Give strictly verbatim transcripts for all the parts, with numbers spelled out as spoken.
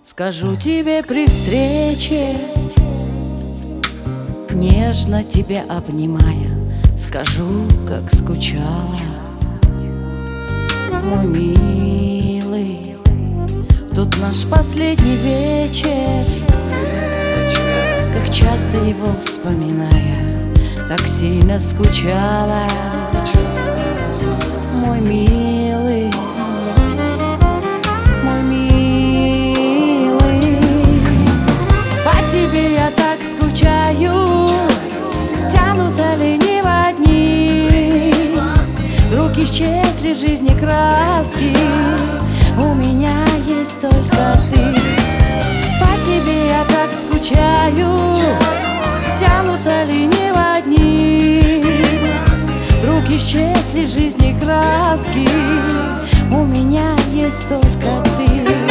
Скажу тебе при встрече, нежно тебя обнимая, скажу, как скучала, мой милый. Тут наш последний вечер, как часто его вспоминая, так сильно скучала, мой милый. Мой милый, по тебе я так скучаю, тянутся лениво дни, вдруг исчезли в жизни краски, у меня есть только ты. По тебе я так скучаю, тянутся лениво дни, вдруг исчезли в жизни краски, у меня есть только ты.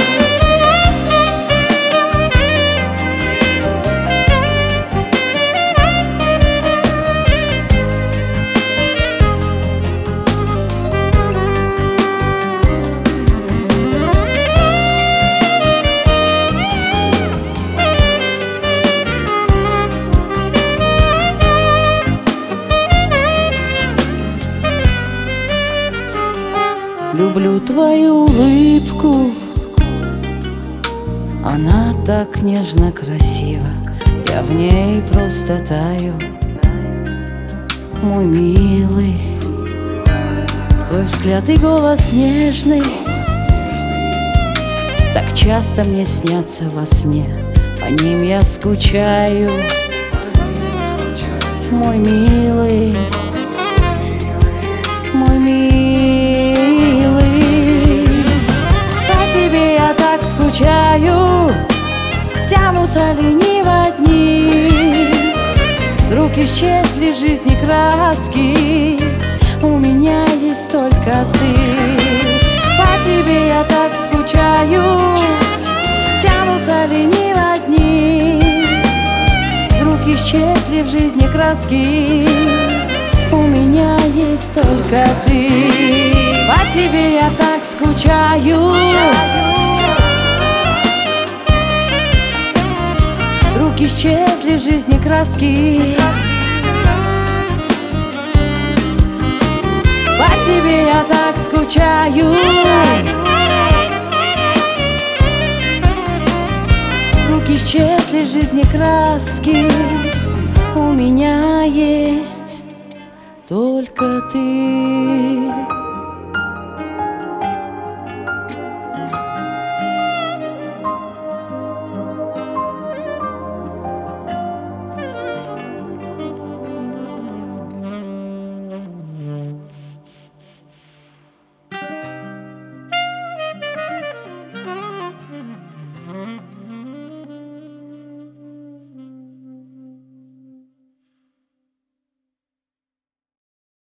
Люблю твою улыбку, она так нежно красива, я в ней просто таю, мой милый. Твой взгляд и голос нежный так часто мне снятся во сне, по ним я скучаю, мой милый, мой милый. Скучаю, тянутся лениво дни, вдруг исчезли в жизни краски, у меня есть только ты. По тебе я так скучаю, тянутся лениво дни, вдруг исчезли в жизни краски, у меня есть только ты. По тебе я так скучаю, вдруг исчезли в жизни краски, по тебе я так скучаю, вдруг исчезли в жизни краски, у меня есть только ты.